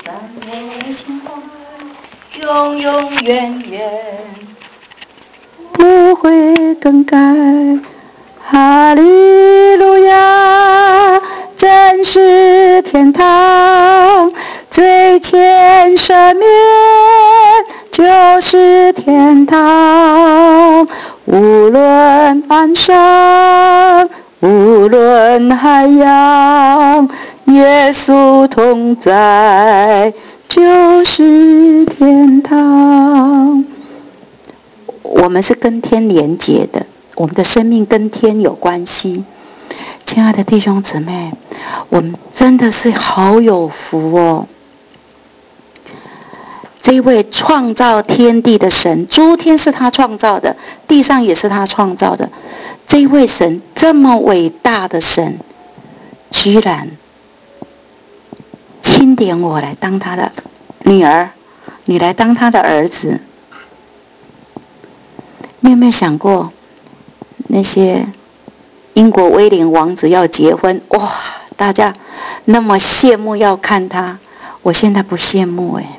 赞美心怀，永永远远不会更改。哈利路亚，真是天堂，最前生面就是天堂。无论岸上，无论海洋，耶稣同在，就是天堂。我们是跟天连结的，我们的生命跟天有关系。亲爱的弟兄姊妹，我们真的是好有福哦！这位创造天地的神，诸天是他创造的，地上也是他创造的。这位神，这么伟大的神，居然钦点我来当他的女儿，你来当他的儿子。你有没有想过，那些英国威廉王子要结婚，哇，大家那么羡慕要看他，我现在不羡慕哎。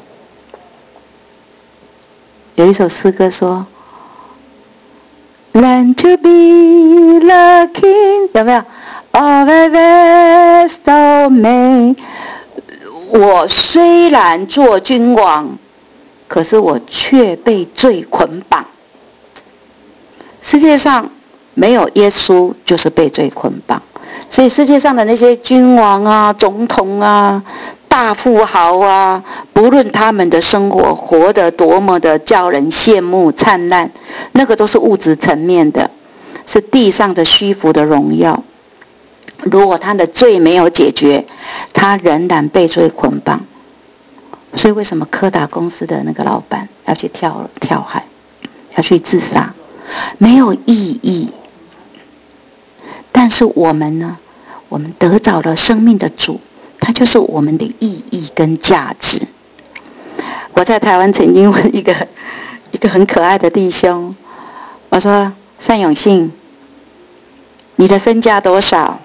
有一首诗歌说 Learn to be the king， 有没有 Of a vast domain， 我虽然做君王，可是我却被罪捆绑。世界上没有耶稣，就是被罪捆绑。所以世界上的那些君王啊、总统啊、大富豪啊，不论他们的生活活得多么的叫人羡慕灿烂，那个都是物质层面的，是地上的虚浮的荣耀。如果他的罪没有解决，他仍然被罪捆绑。所以为什么柯达公司的那个老板要去跳海，要去自杀？没有意义。但是我们呢？我们得着了生命的主，它就是我们的意义跟价值。我在台湾曾经问一个很可爱的弟兄，我说：“单永信，你的身价多少？”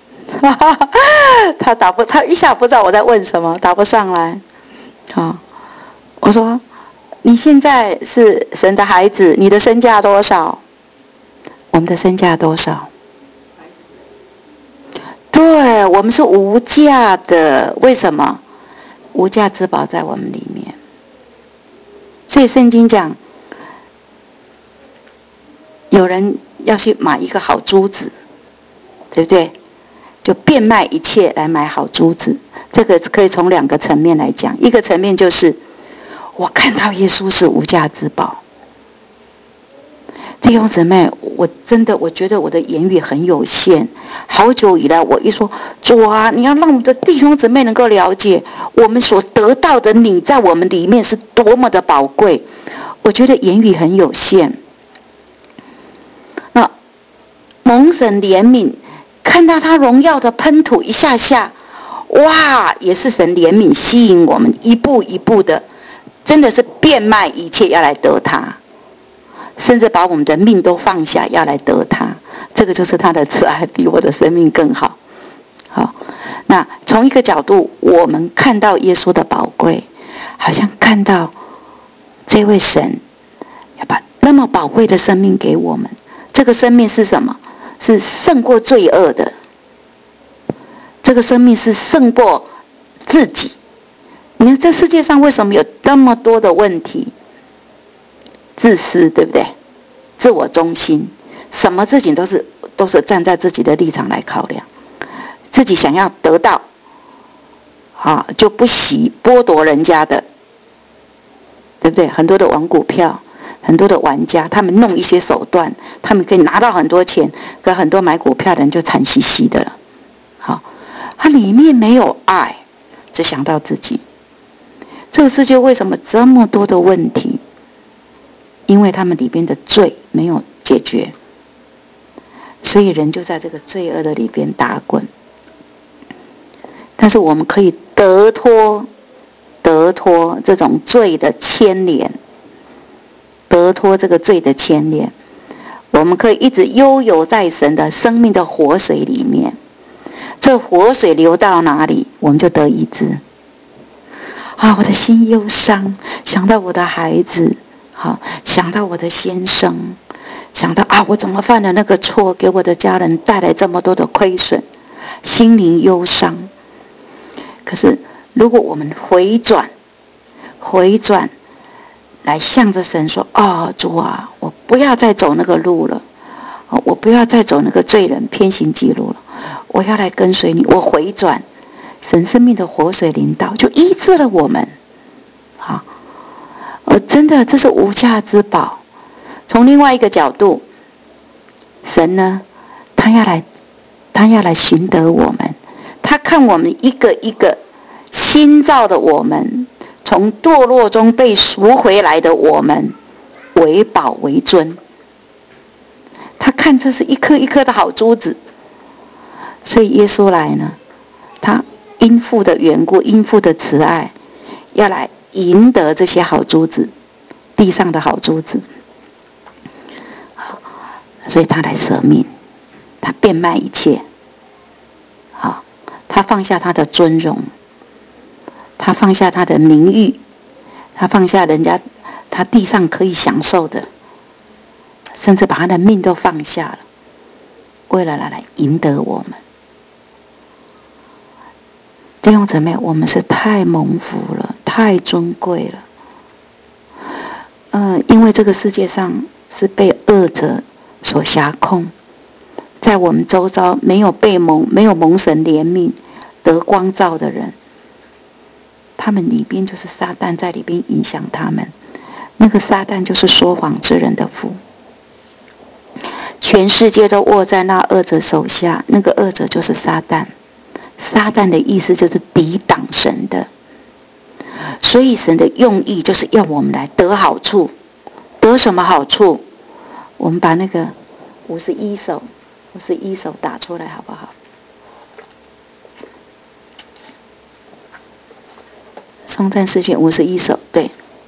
他一下不知道我在问什么，答不上来。好，我说：“你现在是神的孩子，你的身价多少？”我们的身价多少？对，我们是无价的。为什么？无价之宝在我们里面。所以圣经讲，有人要去买一个好珠子，对不对？就变卖一切来买好珠子。这个可以从两个层面来讲，一个层面就是我看到耶稣是无价之宝。弟兄姊妹，我觉得我的言语很有限。好久以来，我一说主啊，你要让我们的弟兄姊妹能够了解我们所得到的你在我们里面是多么的宝贵。我觉得言语很有限。那蒙神怜悯，看到他荣耀的喷吐一下下，哇，也是神怜悯吸引我们一步一步的，真的是变卖一切要来得他。甚至把我们的命都放下要来得他，这个就是他的慈爱比我的生命更好。好，那从一个角度，我们看到耶稣的宝贵，好像看到这位神要把那么宝贵的生命给我们。这个生命是什么？是胜过罪恶的。这个生命是胜过自己。你看这世界上为什么有那么多的问题？自私，对不对？自我中心，什么事情都是站在自己的立场来考量，自己想要得到，就不惜剥夺人家的，对不对？很多的玩股票，很多的玩家，他们弄一些手段，他们可以拿到很多钱，可很多买股票的人就惨兮兮的了。好，他里面没有爱，只想到自己。这个世界为什么这么多的问题？因为他们里边的罪没有解决，所以人就在这个罪恶的里边打滚。但是我们可以得脱这种罪的牵连，得脱这个罪的牵连，我们可以一直悠游在神的生命的活水里面。这活水流到哪里，我们就得医治。 啊，我的心忧伤，想到我的孩子，好，想到我的先生，想到啊，我怎么犯了那个错，给我的家人带来这么多的亏损，心灵忧伤。可是如果我们回转来向着神说：哦，主啊，我不要再走那个路了，我不要再走那个罪人偏行己路了，我要来跟随你。我回转，神生命的活水临到，就医治了我们。好，真的这是无价之宝。从另外一个角度，神呢，他要来寻得我们，他看我们一个一个新造的我们，从堕落中被赎回来的我们，为宝为尊。他看这是一颗一颗的好珠子，所以耶稣来呢，他因父的缘故，因父的慈爱，要来赢得这些好珠子，地上的好珠子。所以他来舍命，他变卖一切。好，他放下他的尊荣，他放下他的名誉，他放下人家他地上可以享受的，甚至把他的命都放下了，为了来赢得我们。弟兄姊妹，我们是太蒙福了，太尊贵了。因为这个世界上是被恶者所辖控，在我们周遭没有蒙神怜悯得光照的人，他们里边就是撒旦在里边影响他们。那个撒旦就是说谎之人的父，全世界都握在那恶者手下，那个恶者就是撒旦。撒旦的意思就是抵挡神的，所以神的用意就是要我们来得好处。得什么好处？我们把那个51首打出来好不好？颂赞诗卷51首，对。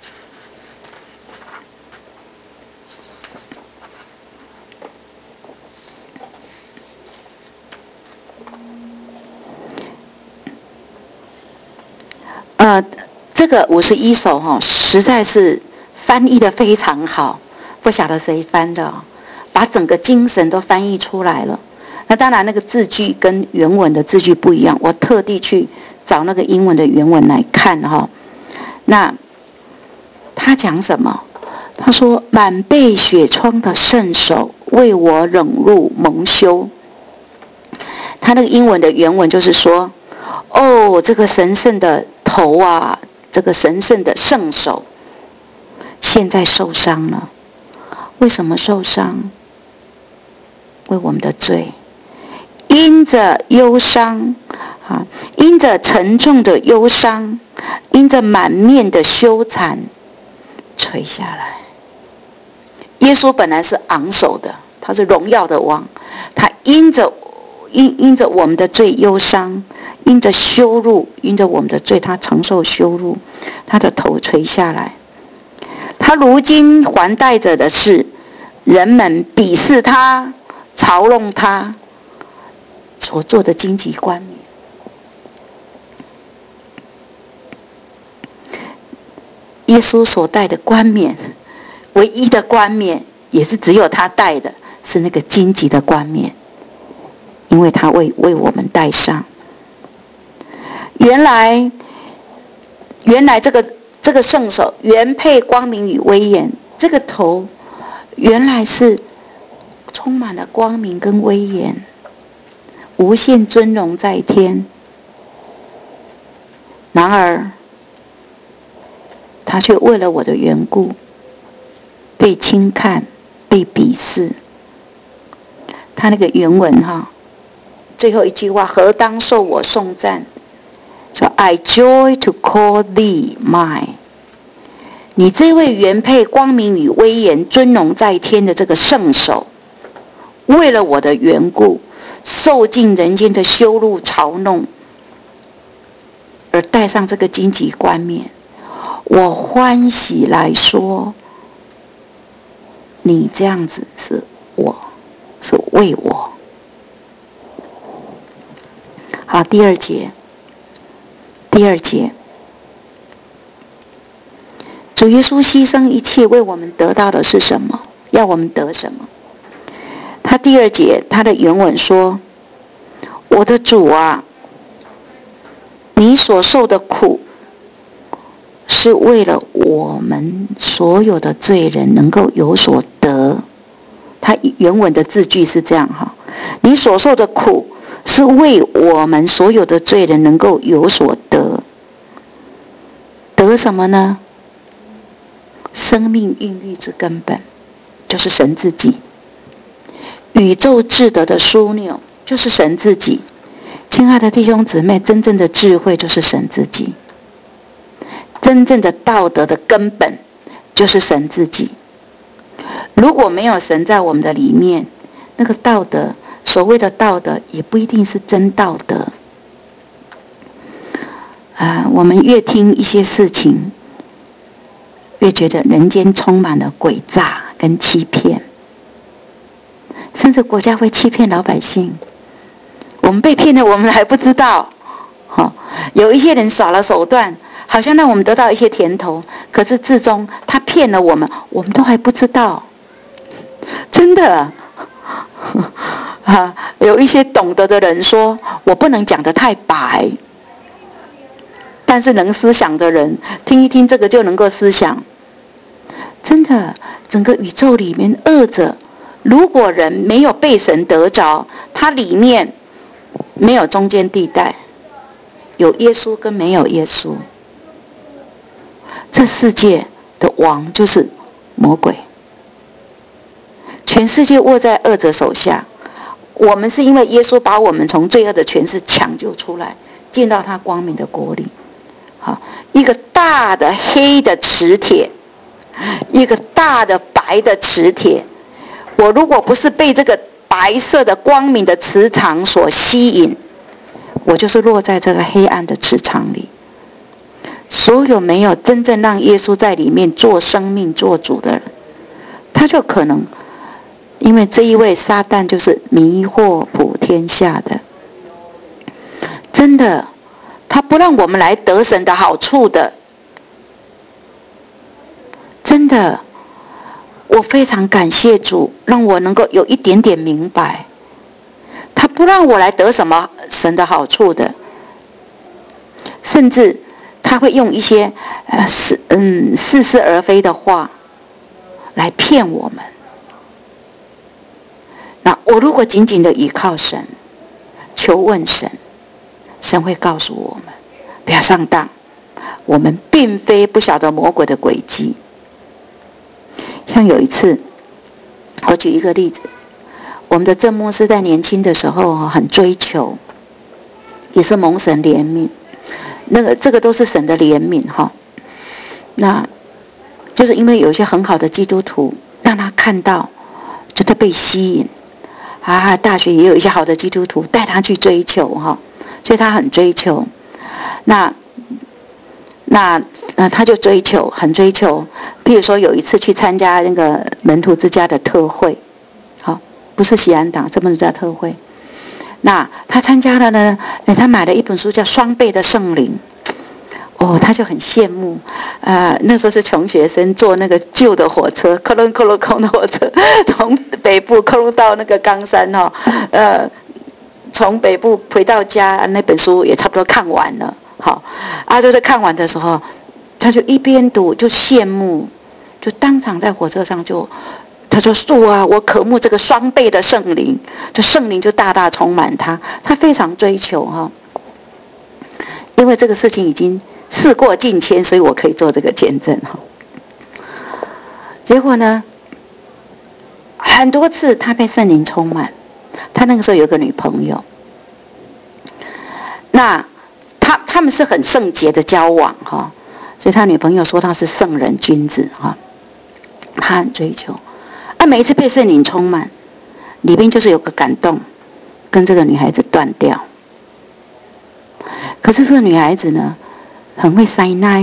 这个51首实在是翻译的非常好，不晓得谁翻的，把整个精神都翻译出来了。那当然那个字句跟原文的字句不一样，我特地去找那个英文的原文来看那他讲什么？他说：满背血疮的圣手为我忍辱蒙羞。他那个英文的原文就是说：哦，这个神圣的头啊，这个神圣的圣手现在受伤了。为什么受伤？为我们的罪，因着忧伤因着沉重的忧伤，因着满面的羞惭垂下来。耶稣本来是昂首的，他是荣耀的王，他因着我们的罪忧伤，因着羞辱，因着我们的罪，他承受羞辱，他的头垂下来。他如今还带着的是人们鄙视他、嘲弄他所做的荆棘冠冕。耶稣所戴的冠冕，唯一的冠冕，也是只有他戴的，是那个荆棘的冠冕，因为他为我们戴上。原来这个圣手原配光明与威严，这个头原来是充满了光明跟威严，无限尊荣在天。然而他却为了我的缘故被轻看，被鄙视。他那个原文最后一句话，何当受我颂赞，说 I joy to call thee mine。 你这位原配光明与威严尊荣在天的这个圣手，为了我的缘故受尽人间的羞辱嘲弄，而戴上这个荆棘冠冕。我欢喜来说，你这样子是为我。好，第二节， 主耶稣牺牲一切为我们得到的是什么？要我们得什么？他第2节他的原文说：我的主啊，你所受的苦是为了我们所有的罪人能够有所得。他原文的字句是这样哈，你所受的苦是为我们所有的罪人能够有所得。得什么呢？生命孕育之根本就是神自己，宇宙至德的枢纽就是神自己。亲爱的弟兄姊妹，真正的智慧就是神自己，真正的道德的根本就是神自己。如果没有神在我们的里面，那个道德，所谓的道德也不一定是真道德。我们越听一些事情，越觉得人间充满了诡诈跟欺骗，甚至国家会欺骗老百姓。我们被骗了，我们还不知道。有一些人耍了手段，好像让我们得到一些甜头，可是至终他骗了我们，我们都还不知道。真的有一些懂得的人说，我不能讲得太白，但是能思想的人听一听这个就能够思想。真的，整个宇宙里面恶者，如果人没有被神得着，它里面没有中间地带，有耶稣跟没有耶稣。这世界的王就是魔鬼，全世界握在恶者手下。我们是因为耶稣把我们从罪恶的权势抢救出来，进到他光明的国里。好，一个大的黑的磁铁，一个大的白的磁铁。我如果不是被这个白色的光明的磁场所吸引，我就是落在这个黑暗的磁场里。所有没有真正让耶稣在里面做生命做主的人，他就可能因为这一位撒旦就是迷惑普天下的，真的他不让我们来得神的好处的。真的，我非常感谢主，让我能够有一点点明白，他不让我来得什么神的好处的，甚至他会用一些似是而非的话来骗我们。那我如果紧紧的依靠神，求问神，神会告诉我们不要上当，我们并非不晓得魔鬼的诡计。像有一次，我举一个例子，我们的郑牧师在年轻的时候很追求，也是蒙神怜悯，这个都是神的怜悯哈。那就是因为有一些很好的基督徒让他看到，就他被吸引大学也有一些好的基督徒带他去追求哈，所以他很追求。那他就很追求。譬如说有一次去参加那个门徒之家的特会，好，不是喜安党，是门徒之家特会。那他参加了呢，他买了一本书叫《双倍的圣灵》，他就很羡慕。那时候是穷学生，坐那个旧的火车，克隆的火车，从北部克隆到那个冈山从北部回到家，那本书也差不多看完了。好，就是看完的时候，他就一边读就羡慕，就当场在火车上他说主啊，我渴慕这个双倍的圣灵，就圣灵就大大充满他非常追求因为这个事情已经事过境迁，所以我可以做这个见证结果呢，很多次他被圣灵充满，他那个时候有个女朋友，那他们是很圣洁的交往所以他女朋友说他是圣人君子他很追求每一次被圣灵充满，里面就是有个感动，跟这个女孩子断掉。可是这个女孩子呢，很会塞奶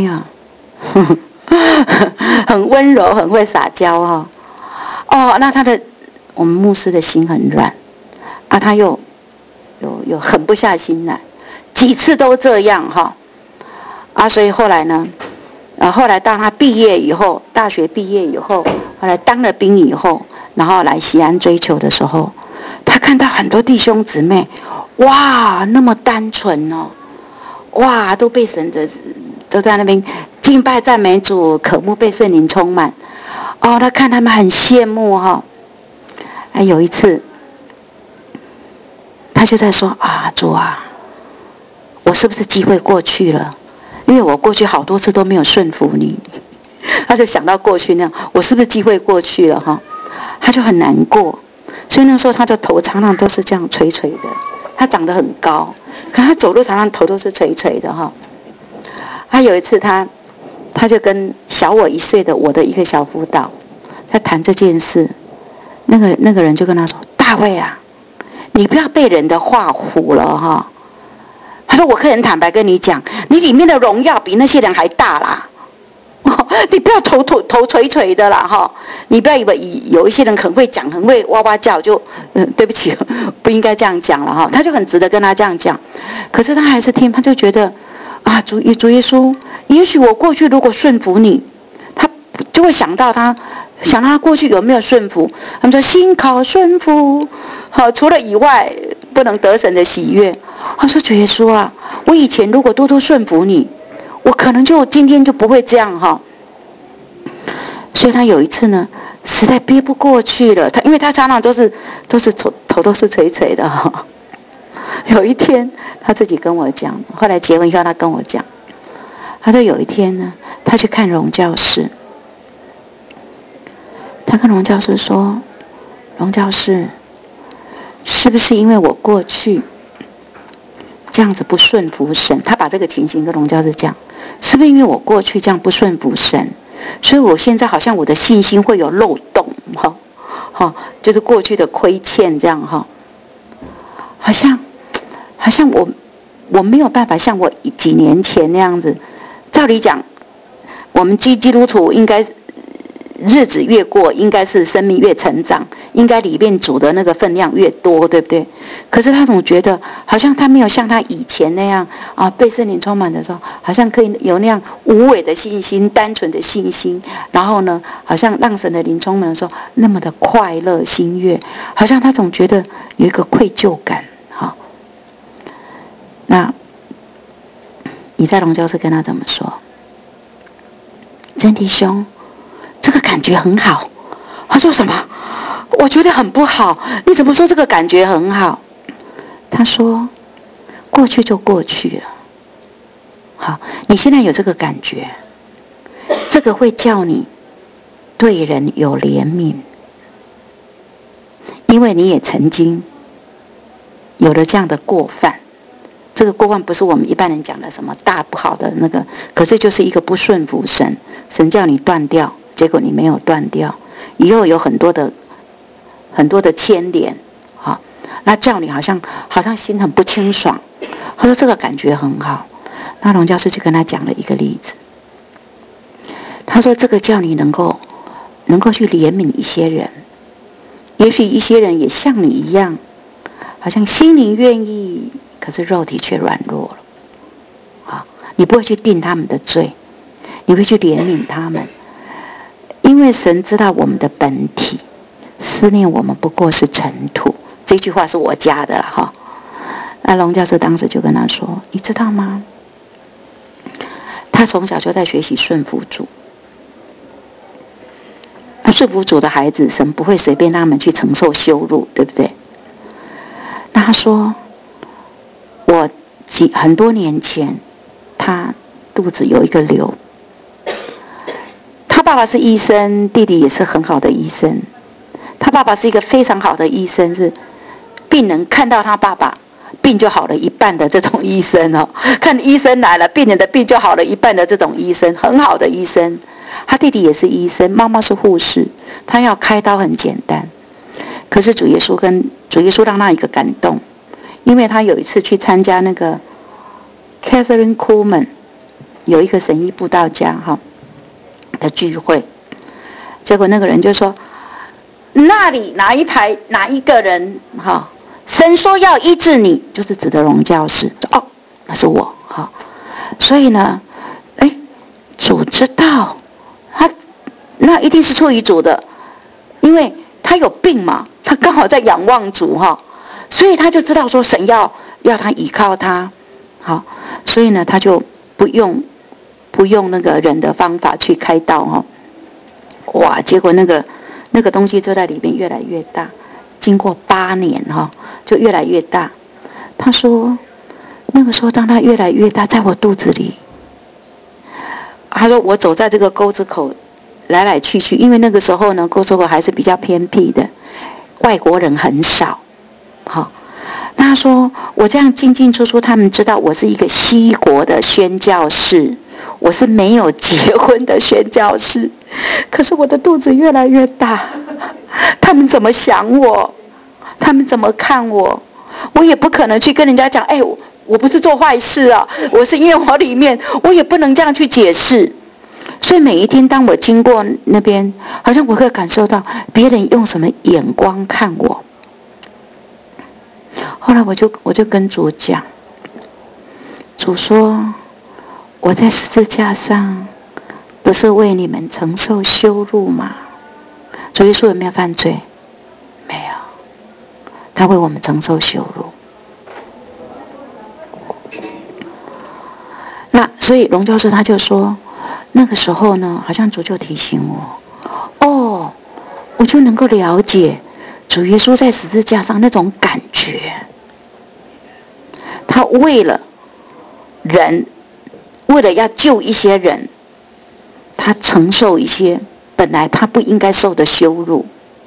很温柔，很会撒娇那我们牧师的心很软他又狠不下心来，几次都这样所以后来呢， 后来当他毕业以后，大学毕业以后，后来当了兵以后，然后来西安追求的时候，他看到很多弟兄姊妹，哇，那么单纯哦，哇，都被神的都在那边敬拜赞美主，渴慕被圣灵充满。哦，他看他们很羡慕哈。有一次，他就在说啊，主啊，我是不是机会过去了？因为我过去好多次都没有顺服你。他就想到过去那样，我是不是机会过去了哈？他就很难过，所以那时候他的头常常都是这样垂垂的。他长得很高，可他走路常常头都是垂垂的哈。他有一次他就跟小我1岁的我的一个小辅导在谈这件事，那个人就跟他说：“大卫啊，你不要被人的话唬了哈。”他说：“我可以很坦白跟你讲，你里面的荣耀比那些人还大啦。你不要头垂垂的啦哈！你不要以为有一些人很会讲，很会哇哇叫，就对不起，不应该这样讲了哈。”他就很值得跟他这样讲，可是他还是听，他就觉得啊，主耶稣，也许我过去如果顺服你，他就会想到他过去有没有顺服。他们说心考顺服，好，除了以外不能得神的喜悦。他说主耶稣啊，我以前如果多多顺服你，我可能就今天就不会这样哈。所以他有一次呢，实在憋不过去了，因为他常常都是头都是垂垂的哈。有一天他自己跟我讲，后来结婚以后他跟我讲，他说有一天呢，他去看荣教师，他跟荣教师说：“荣教师，是不是因为我过去这样子不顺服神？”他把这个情形跟荣教师讲，是不是因为我过去这样不顺服神，所以我现在好像我的信心会有漏洞哈，就是过去的亏欠这样哈，好像我没有办法像我几年前那样子。照理讲，我们基督徒应该日子越过，应该是生命越成长，应该里面主的那个分量越多，对不对？可是他总觉得好像他没有像他以前那样啊，被圣灵充满的时候，好像可以有那样无伪的信心、单纯的信心，然后呢，好像让神的灵充满的时候那么的快乐喜悦，好像他总觉得有一个愧疚感。好，那以赛龙教师跟他怎么说？真弟兄，这个感觉很好。他说什么？我觉得很不好。你怎么说这个感觉很好？他说过去就过去了。好，你现在有这个感觉，这个会叫你对人有怜悯，因为你也曾经有了这样的过犯。这个过犯不是我们一般人讲的什么大不好的那个，可是就是一个不顺服神，神叫你断掉，结果你没有断掉，以后有很多的牵连，好，那叫你好像心很不清爽。他说这个感觉很好，那龙教师就跟他讲了一个例子，他说这个叫你能够去怜悯一些人，也许一些人也像你一样，好像心灵愿意，可是肉体却软弱了。好，你不会去定他们的罪，你会去怜悯他们，因为神知道我们的本体，思念我们不过是尘土。这句话是我加的哈。那龙教授当时就跟他说：“你知道吗？他从小就在学习顺服主。顺服主的孩子，神不会随便让他们去承受羞辱，对不对？”那他说：“很多年前，他肚子有一个瘤。他爸爸是医生，弟弟也是很好的医生。他爸爸是一个非常好的医生，是病人看到他爸爸病就好了一半的这种医生哦。看医生来了，病人的病就好了一半的这种医生，很好的医生。他弟弟也是医生，妈妈是护士，他要开刀很简单。可是主耶稣让他一个感动，因为他有一次去参加那个 Catherine Kuhlman 有一个神医布道家的聚会，结果那个人就说：“那里哪一排哪一个人神说要医治你，就是指的荣教师。哦，那是我所以呢，主主知道，那一定是出于主的，因为他有病嘛，他刚好在仰望主哈，所以他就知道说神要他依靠他，好，所以呢他就不用那个人的方法去开刀哈，哇，结果那个东西就在里面越来越大，经过8年哈，就越来越大。他说那个时候当他越来越大，在我肚子里，他说我走在这个沟子口来来去去，因为那个时候呢沟子口还是比较偏僻的，外国人很少，好，那他说我这样进进出出，他们知道我是一个西国的宣教士，我是没有结婚的宣教士，可是我的肚子越来越大，他们怎么想我，他们怎么看我，我也不可能去跟人家讲，我不是做坏事啊，我是因为我里面，我也不能这样去解释。所以每一天当我经过那边，好像我会感受到别人用什么眼光看我。后来我就跟主讲，主说我在十字架上不是为你们承受羞辱吗？主耶稣有没有犯罪？没有，他为我们承受羞辱。那所以龙教授他就说，那个时候呢，好像主就提醒我，我就能够了解主耶稣在十字架上那种感觉。他为了人，为了要救一些人，他承受一些本来他不应该受的羞辱。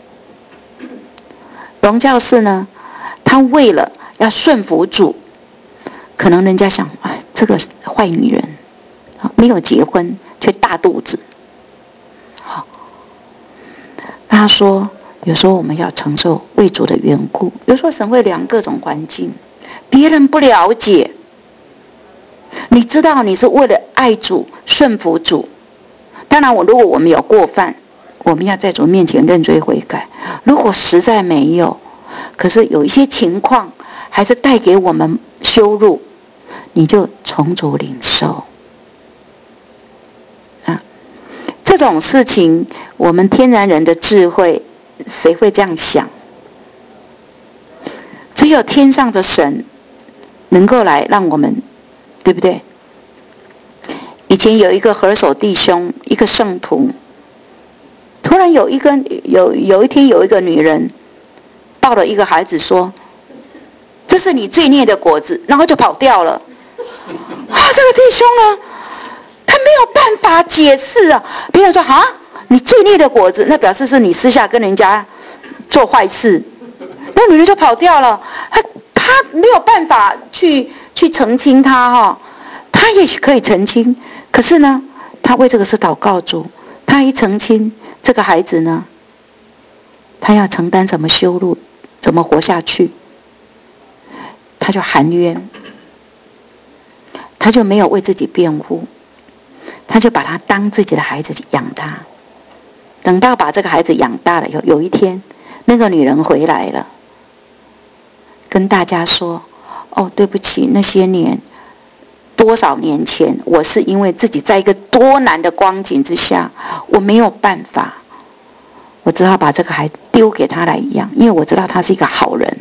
龙教士呢，他为了要顺服主，可能人家想，这个坏女人，没有结婚却大肚子，好，他说有时候我们要承受为主的缘故，有时候神会量各种环境，别人不了解，你知道你是为了爱主顺服主，当然如果我们有过犯，我们要在主面前认罪悔改，如果实在没有，可是有一些情况还是带给我们羞辱，你就从主领受啊。这种事情我们天然人的智慧谁会这样想？只有天上的神能够来让我们，对不对？以前有一个何守弟兄，一个圣徒，突然有一天有一个女人抱了一个孩子说，这是你罪孽的果子，然后就跑掉了。这个弟兄呢，他没有办法解释啊。别人说你罪孽的果子，那表示是你私下跟人家做坏事，那女人就跑掉了。他没有办法去澄清他他也许可以澄清，可是呢，他为这个事祷告主，他一澄清，这个孩子呢，他要承担什么羞辱，怎么活下去，他就含冤，他就没有为自己辩护，他就把他当自己的孩子养他。等到把这个孩子养大了以后，有一天那个女人回来了，跟大家说，对不起，那些年多少年前，我是因为自己在一个多难的光景之下，我没有办法，我只好把这个孩子丢给他来养，因为我知道他是一个好人。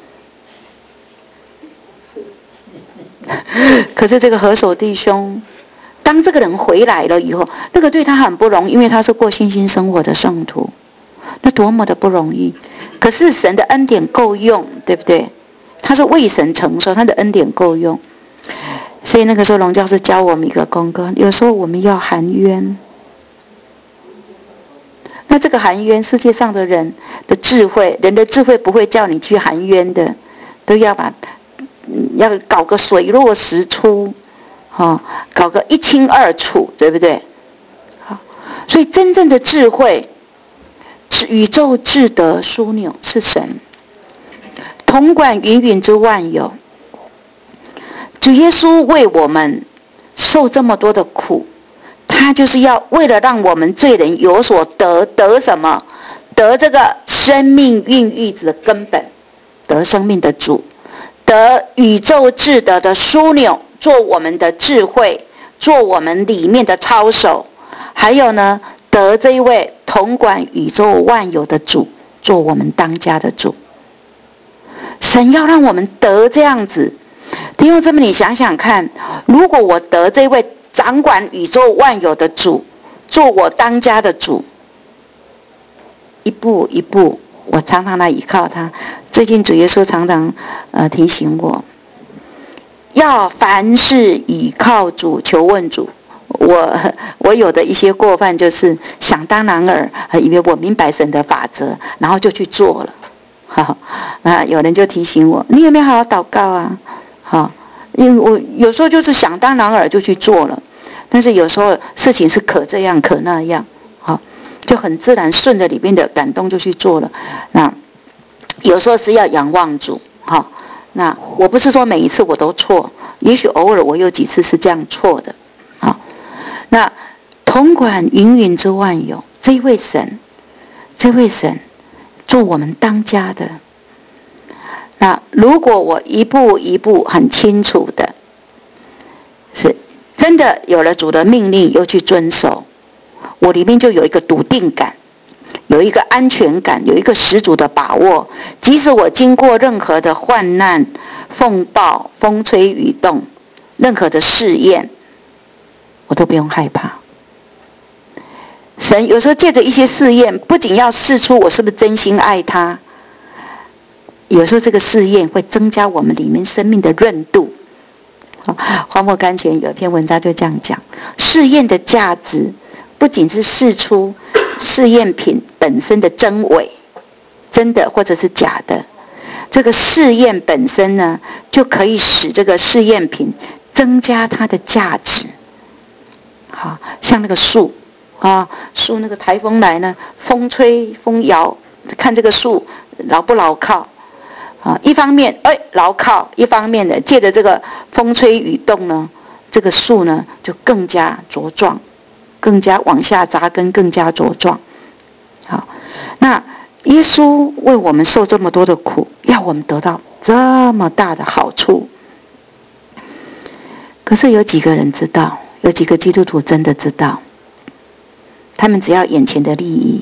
可是这个何守弟兄，当这个人回来了以后，那个对他很不容易，因为他是过信心生活的圣徒，那多么的不容易。可是神的恩典够用，对不对？他是为神承受，他的恩典够用。所以那个时候龙教师教我们一个功课，有时候我们要含冤。那这个含冤，世界上的人的智慧，人的智慧不会叫你去含冤的，都要要搞个水落石出，搞个一清二楚，对不对？所以真正的智慧，宇宙至德枢纽是神，统管芸芸之万有。主耶稣为我们受这么多的苦，他就是要为了让我们罪人有所得什么？得这个生命孕育子的根本，得生命的主，得宇宙至德的枢纽，做我们的智慧， 做我们里面的操守，还有呢，得这一位统管宇宙万有的主做我们当家的主。神要让我们得这样子。弟兄姊妹，你想想看，如果我得这位掌管宇宙万有的主做我当家的主，一步一步我常常来依靠他。最近主耶稣常常提醒我，要凡事倚靠主，求问主。我有的一些过犯就是想当然尔，以为我明白神的法则，然后就去做了。好，有人就提醒我，你有没有好好祷告啊？好，因为我有时候就是想当然尔就去做了，但是有时候事情是可这样可那样，好，就很自然顺着里面的感动就去做了。那有时候是要仰望主，好，那我不是说每一次我都错，也许偶尔我有几次是这样错的。好，那统管芸芸之万有，这位神做我们当家的。那如果我一步一步很清楚的，是真的有了主的命令又去遵守，我里面就有一个笃定感，有一个安全感，有一个十足的把握。即使我经过任何的患难、风暴、风吹雨动，任何的试验，我都不用害怕。神有时候借着一些试验，不仅要试出我是不是真心爱他，有时候这个试验会增加我们里面生命的韧度。花木甘泉有一篇文章就这样讲，试验的价值不仅是试出试验品本身的真伪，真的或者是假的，这个试验本身呢，就可以使这个试验品增加它的价值。好，像那个树树那个台风来呢，风吹风摇，看这个树牢不牢靠。一方面牢靠，一方面呢，借着这个风吹雨动呢，这个树呢就更加茁壮，更加往下扎根，更加茁壮。好，那耶稣为我们受这么多的苦，要我们得到这么大的好处。可是有几个人知道？有几个基督徒真的知道？他们只要眼前的利益。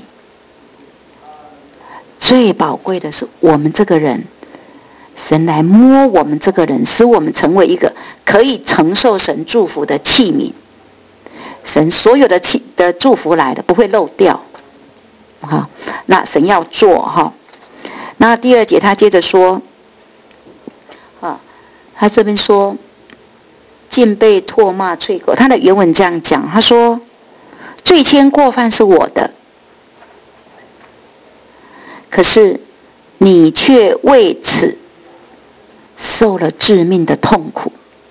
最宝贵的是我们这个人，神来摸我们这个人，使我们成为一个可以承受神祝福的器皿。神所有的祝福来的不会漏掉。好，那神要做哈。那第二节他接着说，他这边说尽被唾骂啐口，他的原文这样讲，他说罪愆过犯是我的，可是你却为此受了致命的痛苦。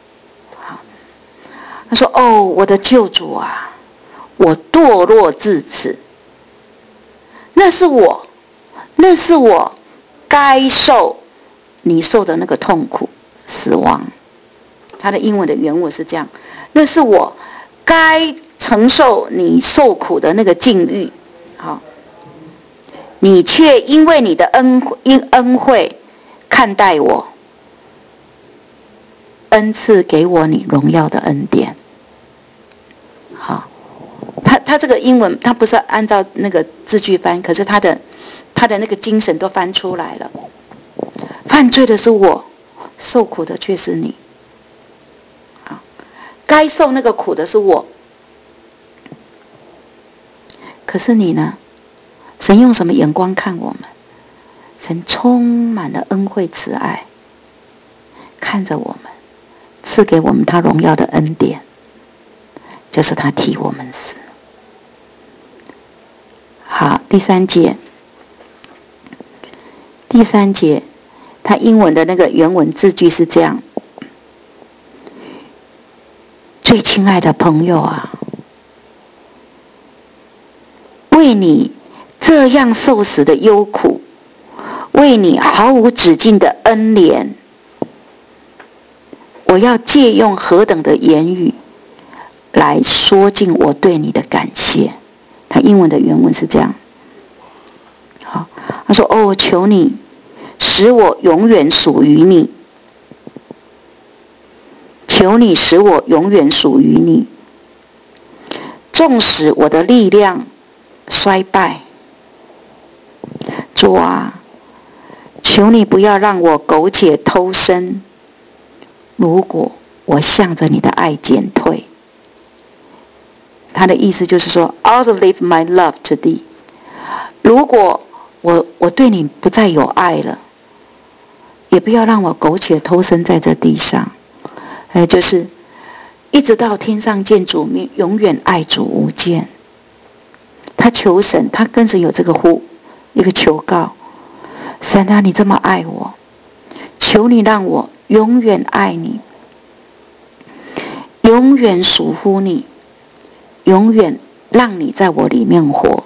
他说我的救主啊，我堕落至此，那是我该受你受的那个痛苦，死亡。他的英文的原文是这样，那是我该承受你受苦的那个境遇。好，你却因为你的恩惠看待我，恩赐给我你荣耀的恩典。好，他这个英文他不是按照那个字句翻，可是他的那个精神都翻出来了。犯罪的是我，受苦的却是你。好，该受那个苦的是我，可是你呢？神用什么眼光看我们？神充满了恩惠慈爱，看着我们，赐给我们他荣耀的恩典，就是他替我们死。好，第三节，他英文的那个原文字句是这样：最亲爱的朋友啊，为你这样受死的忧苦，为你毫无止境的恩怜，我要借用何等的言语来说尽我对你的感谢。他英文的原文是这样。好，他说求你使我永远属于你，求你使我永远属于你， 纵使我的力量衰败，主啊，求你不要让我苟且偷生。如果我向着你的爱减退，他的意思就是说 outlive my love to thee。 如果我对你不再有爱了，也不要让我苟且偷生在这地上，就是一直到天上见主面，永远爱主无间。他求神，他跟神有这个一个求告，神啊，你这么爱我，求你让我永远爱你，永远属乎你，永远让你在我里面活。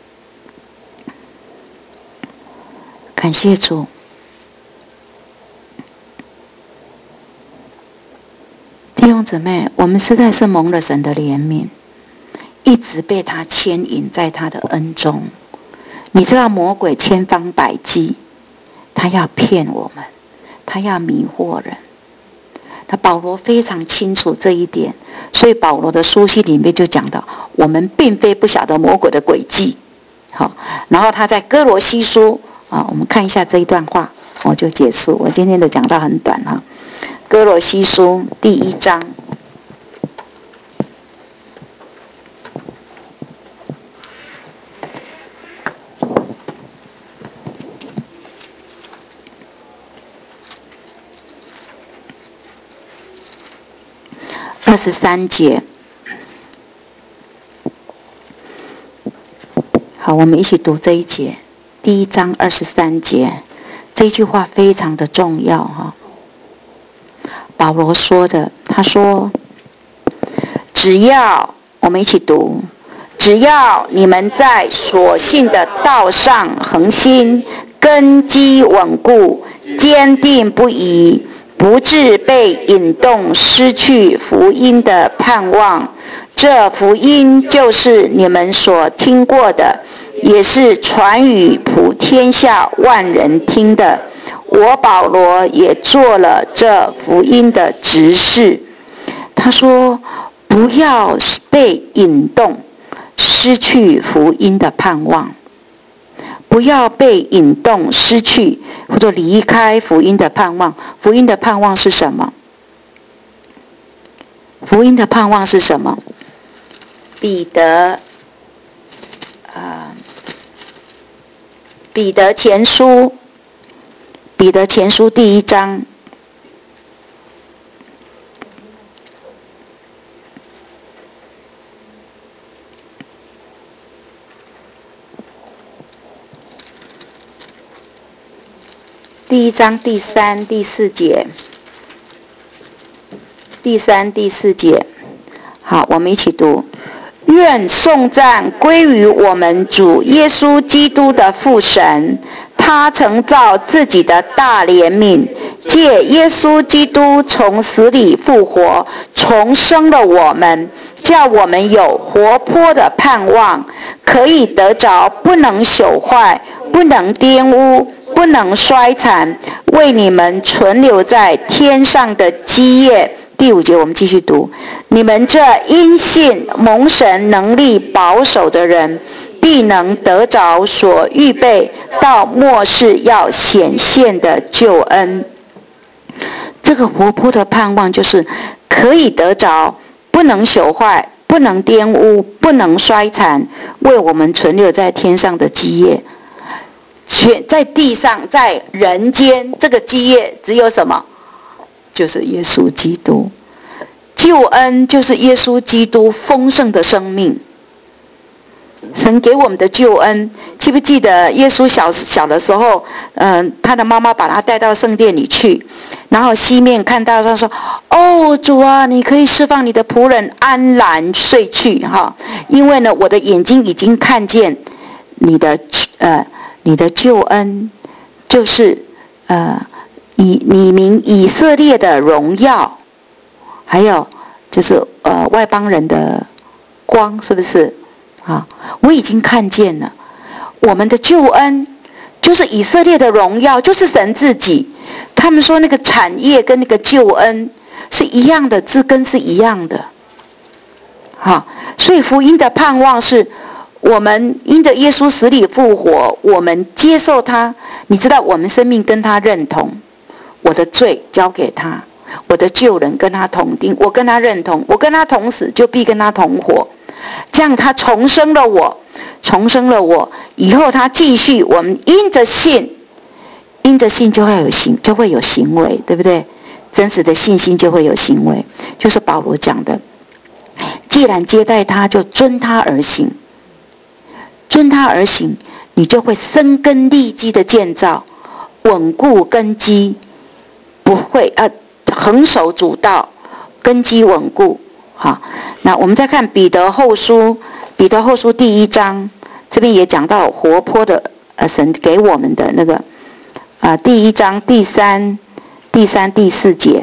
感谢主。弟兄姊妹，我们实在是蒙了神的怜悯，一直被他牵引在他的恩中。你知道魔鬼千方百计，他要骗我们，他要迷惑人。那保罗非常清楚这一点，所以保罗的书信里面就讲到，我们并非不晓得魔鬼的诡计。好，然后他在哥罗西书我们看一下这一段话，我就结束。我今天的讲道很短哈。哥罗西书第1章23节。好，我们一起读这一节。第1章23节，这一句话非常的重要哈。保罗说的，他说：“只要我们一起读，只要你们在所信的道上恒心，根基稳固，坚定不移，不致被引动，失去福音的盼望。这福音就是你们所听过的，也是传与普天下万人听的。我保罗也做了这福音的执事。”他说不要被引动，失去福音的盼望。不要被引动，失去或者离开福音的盼望。福音的盼望是什么？福音的盼望是什么？彼得前书第1章第3、第4节。第3、第4节。好，我们一起读。愿颂赞归于我们主耶稣基督的父神，他曾照自己的大怜悯，借耶稣基督从死里复活，重生了我们，叫我们有活泼的盼望，可以得着不能朽坏、不能玷污、不能衰残，为你们存留在天上的基业。第5节我们继续读。你们这因信蒙神能力保守的人，必能得着所预备到末世要显现的救恩。这个活泼的盼望就是可以得着不能朽坏、不能玷污、不能衰残，为我们存留在天上的基业。在地上，在人间，这个基业只有什么？就是耶稣基督。救恩就是耶稣基督丰盛的生命。神给我们的救恩，记不记得耶稣小的时候，他的妈妈把他带到圣殿里去，然后西面看到他说：“哦，主啊，你可以释放你的仆人安然睡去哈，因为呢，我的眼睛已经看见你的救恩，就是你民以色列的荣耀，还有就是外邦人的光，是不是？啊，我已经看见了，我们的救恩就是以色列的荣耀，就是神自己。他们说那个产业跟那个救恩是一样的，字根是一样的。好， 所以福音的盼望是我们因着耶稣死里复活，我们接受他。你知道我们生命跟他认同，我的罪交给他，我的旧人跟他同定，我跟他认同，我跟他同死，就必跟他同活。这样他重生了我，重生了我以后，他继续，我们因着信就会有行为，对不对？真实的信心就会有行为，就是保罗讲的，既然接待他，就遵他而行，遵他而行，你就会生根立基的建造，稳固根基，不会横守主道，根基稳固。好，那我们再看彼得后书第1章，这边也讲到活泼的神给我们的那个第1章第3、第4节。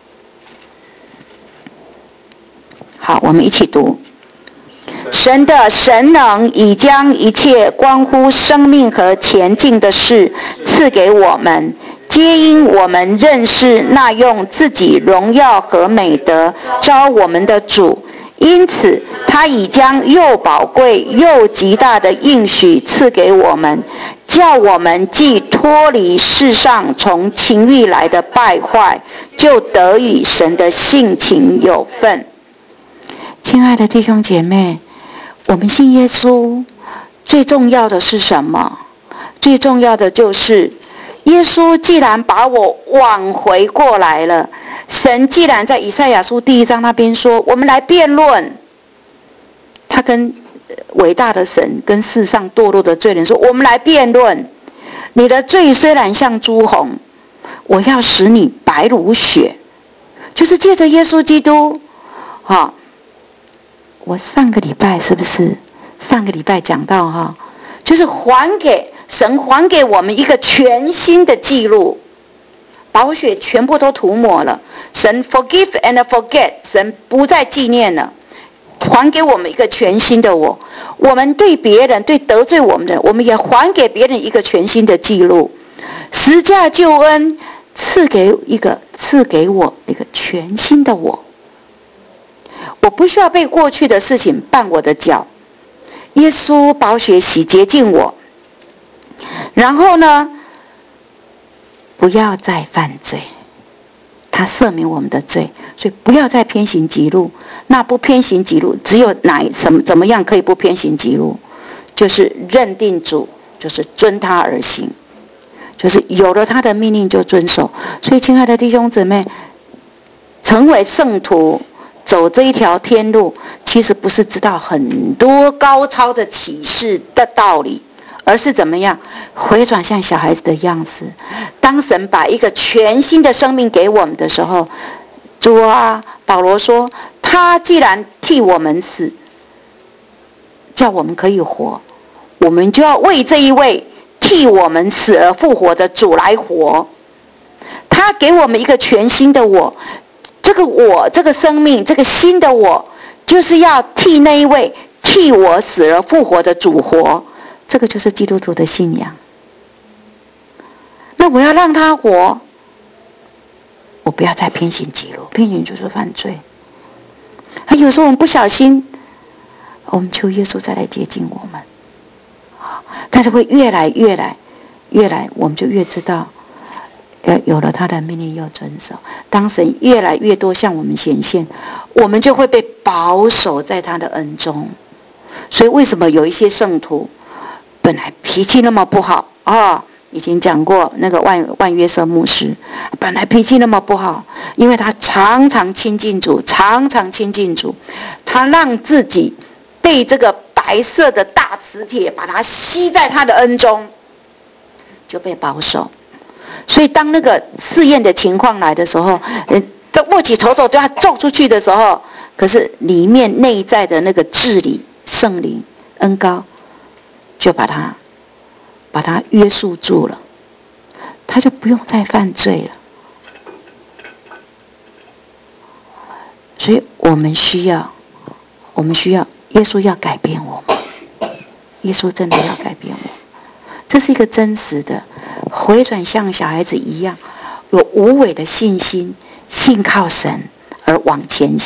好，我们一起读。神的神能已将一切关乎生命和前进的事赐给我们，皆因我们认识那用自己荣耀和美德召我们的主，因此他已将又宝贵又极大的应许赐给我们，叫我们既脱离世上从情欲来的败坏，就得与神的性情有份。亲爱的弟兄姐妹，我们信耶稣最重要的是什么？最重要的就是耶稣既然把我挽回过来了，神既然在以赛亚书第1章那边说，我们来辩论，他跟伟大的神跟世上堕落的罪人说，我们来辩论，你的罪虽然像朱红，我要使你白如雪。就是借着耶稣基督我上个礼拜讲到就是神还给我们一个全新的记录，宝血全部都涂抹了，神 forgive and forget， 神不再纪念了，还给我们一个全新的我。我们对别人对得罪我们的人，我们也还给别人一个全新的记录。十架救恩赐给我一个全新的我。我不需要被过去的事情绊我的脚，耶稣宝血洗洁净我，然后呢，不要再犯罪，他赦免我们的罪，所以不要再偏行己路。那不偏行己路，只有怎么样可以不偏行己路？就是认定主，就是遵他而行，就是有了他的命令就遵守。所以亲爱的弟兄姊妹，成为圣徒，走这一条天路，其实不是知道很多高超的启示的道理，而是怎么样回转向小孩子的样子。当神把一个全新的生命给我们的时候，主保罗说，他既然替我们死，叫我们可以活，我们就要为这一位替我们死而复活的主来活。他给我们一个全新的我，这个生命，这个新的我，就是要替那一位替我死而复活的主活。这个就是基督徒的信仰。那我要让他活，我不要再偏行己路，偏行就是犯罪。有时候我们不小心，我们求耶稣再来接近我们，但是会越来，我们就越知道，有了他的命令要遵守。当神越来越多向我们显现，我们就会被保守在他的恩中。所以为什么有一些圣徒本来脾气那么不好已经讲过那个万约瑟牧师，本来脾气那么不好，因为他常常亲近主，他让自己被这个白色的大磁铁把它吸在他的恩中，就被保守。所以当那个试验的情况来的时候，握起锄头就要揍出去的时候，可是里面内在的那个治理圣灵恩膏就把他约束住了，他就不用再犯罪了。所以我们需要耶稣要改变我们，耶稣真的要改变我们。这是一个真实的回转，像小孩子一样，有无伪的信心，信靠神而往前行。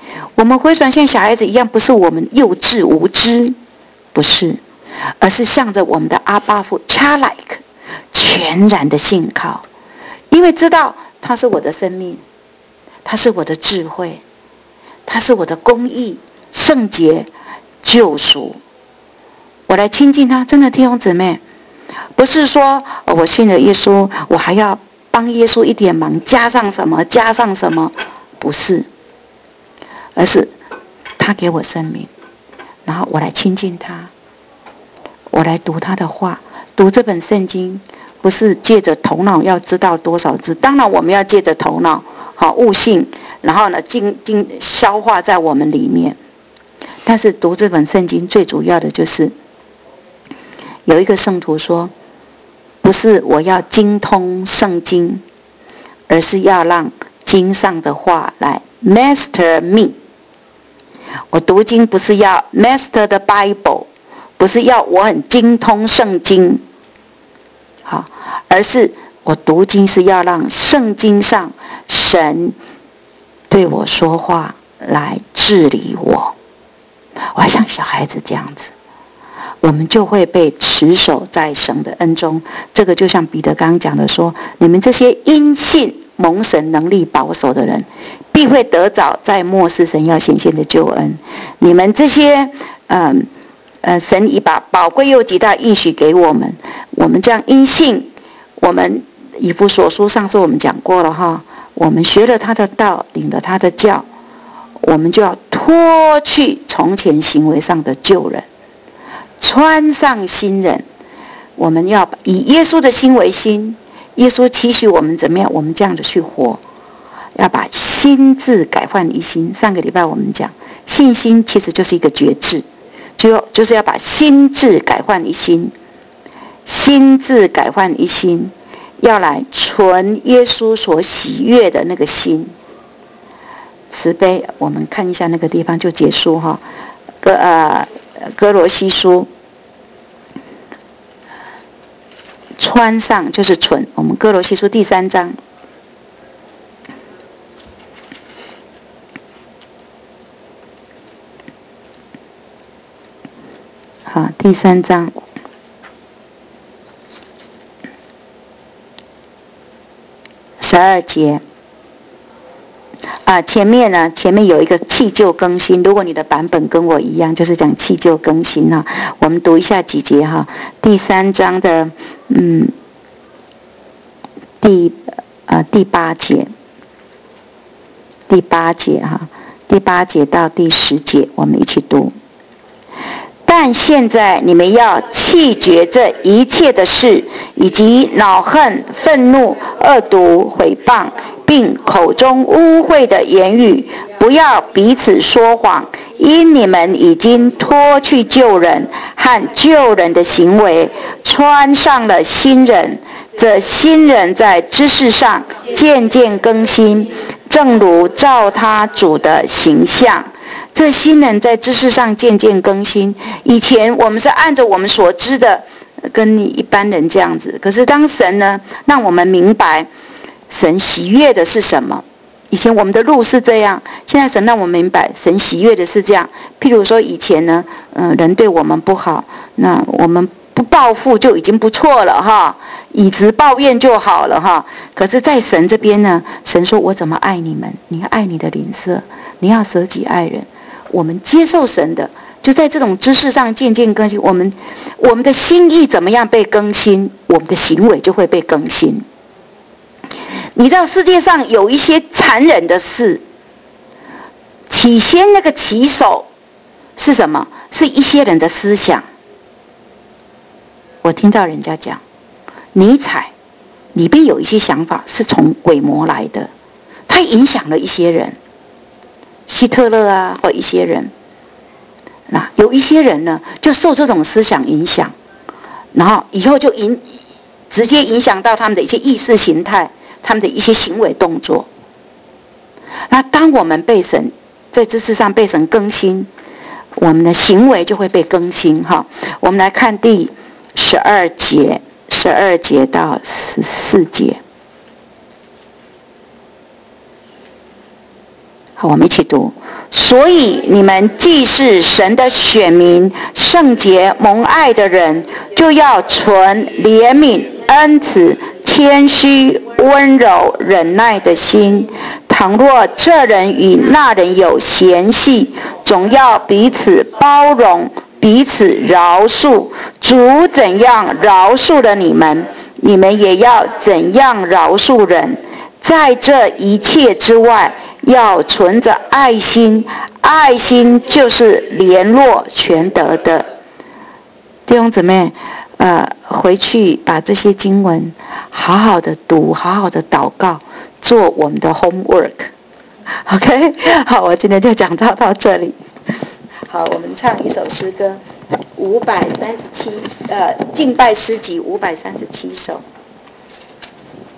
我们回转像小孩子一样，不是我们幼稚无知，不是，而是向着我们的阿爸父 childlike 全然的信靠，因为知道他是我的生命，他是我的智慧，他是我的公义、圣洁、救赎。我来亲近他，真的弟兄姊妹，不是说我信了耶稣，我还要帮耶稣一点忙，加上什么，不是，而是他给我生命，然后我来亲近他，我来读他的话，读这本圣经，不是借着头脑要知道多少字，当然我们要借着头脑，好悟性，然后呢，消化在我们里面。但是读这本圣经最主要的就是，有一个圣徒说，不是我要精通圣经，而是要让经上的话来 master me。我读经不是要 master the Bible， 不是要我很精通圣经，好，而是我读经是要让圣经上神对我说话来治理我。我还像小孩子这样子，我们就会被持守在神的恩中。这个就像彼得刚刚讲的说，你们这些因信蒙神能力保守的人，必会得着在末世神要显现的救恩。你们这些神已把宝贵又极大应许给我们，我们这样因信，我们以弗所书上次我们讲过了哈，我们学了他的道，领了他的教，我们就要脱去从前行为上的旧人，穿上新人。我们要以耶稣的心为心，耶稣期许我们怎么样，我们这样子去活，要把心志改换一新。上个礼拜我们讲信心其实就是一个决志，就是要把心志改换一新，心志改换一新，要来存耶稣所喜悦的那个心。慈悲，我们看一下那个地方就结束哈。哥罗西书，穿上就是存。我们哥罗西书第3章，好，第3章12节。前面有一个弃旧更新，如果你的版本跟我一样，就是讲弃旧更新哈。我们读一下几节哈，第3章的第8节，第8节到第10节，我们一起读。但现在你们要弃绝这一切的事，以及恼恨、愤怒、恶毒、毁谤，并口中污秽的言语，不要彼此说谎，因你们已经脱去旧人和旧人的行为，穿上了新人。这新人在知识上渐渐更新，正如照他主的形象。这新人在知识上渐渐更新。以前我们是按着我们所知的，跟你一般人这样子。可是当神呢，让我们明白神喜悦的是什么。以前我们的路是这样，现在神让我们明白神喜悦的是这样。譬如说以前呢，人对我们不好，那我们不报复就已经不错了哈，以直抱怨就好了哈。可是在神这边呢，神说我怎么爱你们，你要爱你的邻舍，你要舍己爱人。我们接受神的，就在这种知识上渐渐更新。我们的心意怎么样被更新，我们的行为就会被更新。你知道世界上有一些残忍的事，起先那个起手是什么？是一些人的思想。我听到人家讲，尼采里边有一些想法是从鬼魔来的，他影响了一些人。希特勒啊，或一些人，那有一些人呢，就受这种思想影响，然后以后就直接影响到他们的一些意识形态，他们的一些行为动作。那当我们被神在知识上被神更新，我们的行为就会被更新哈。我们来看第12节到14节。好，我们一起读。 所以你们既是神的选民，圣洁蒙爱的人，就要存怜悯、恩慈、谦虚、温柔、忍耐的心。倘若这人与那人有嫌隙，总要彼此包容，彼此饶恕。主怎样饶恕了你们，你们也要怎样饶恕人。在这一切之外，要存着爱心，爱心就是联络全德的。弟兄姊妹，回去把这些经文好好的读，好好的祷告，做我们的 homework。OK， 好，我今天就讲到这里。好，我们唱一首诗歌，537，敬拜诗集537首。